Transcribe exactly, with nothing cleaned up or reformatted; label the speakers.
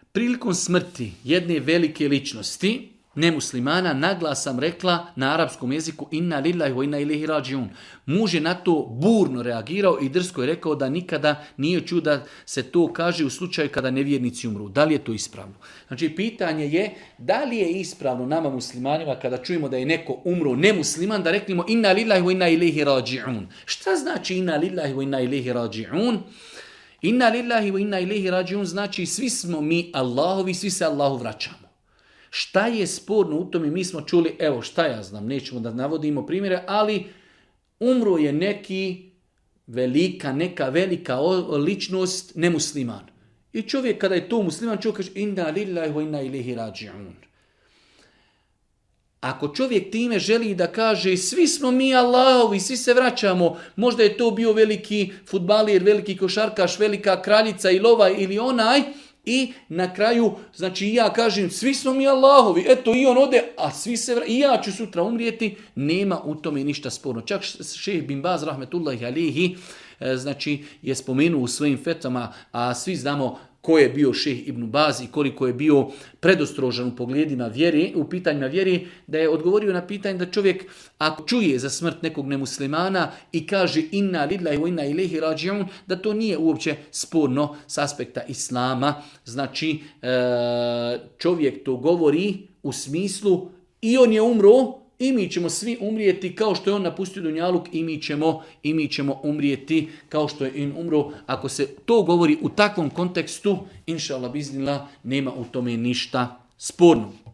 Speaker 1: Prilikom smrti jedne velike ličnosti, nemuslimana, naglas sam rekla na arapskom jeziku inna lillahi wa inna ilaihi rađiun. Muž je na to burno reagirao i drsko je rekao da nikada nije čuo da se to kaže u slučaju kada nevjernici umru. Da li je to ispravno? Znači, pitanje je da li je ispravno nama muslimanima kada čujemo da je neko umro nemusliman da reknemo inna lillahi wa inna ilaihi rađiun. Šta znači inna lillahi wa inna ilaihi rađiun? Inna lillahi wa inna ilaihi rađiun znači svi smo mi Allahovi, svi se Allahu vraćamo. Šta je sporno u tome? Mi smo čuli, evo šta ja znam, nećemo da navodimo primjere, ali umro je neki velika, neka velika ličnost nemusliman. I čovjek kada je to musliman, čovjek kaže inna lillahi wa inna ilaihi rađiun. Ako čovjek time želi da kaže svi smo mi Allahovi, svi se vraćamo, možda je to bio veliki fudbalir, veliki košarkaš, velika kraljica ili ovaj ili onaj, i na kraju, znači ja kažem svi smo mi Allahovi, eto i on ode, a svi se vraćaju, i ja ću sutra umrijeti, nema u tome ništa sporno. Čak šejh bin Baz rahmetullahi alihi, znači je spomenuo u svojim fetvama, a svi znamo ko je bio šejh Ibn Baz i koliko je bio predostrožan u pogledima vjeri, u pitanjima vjeri, da je odgovorio na pitanje da čovjek ako čuje za smrt nekog nemuslimana i kaže inna lillahi wa inna ilaihi rađiun, da to nije uopće sporno s aspekta islama. Znači čovjek to govori u smislu i on je umro, i mi ćemo svi umrijeti kao što je on napustio dunjaluk, i mi ćemo, i mi ćemo umrijeti kao što je on umro. Ako se to govori u takvom kontekstu, inša Allah biznillah, nema u tome ništa sporno.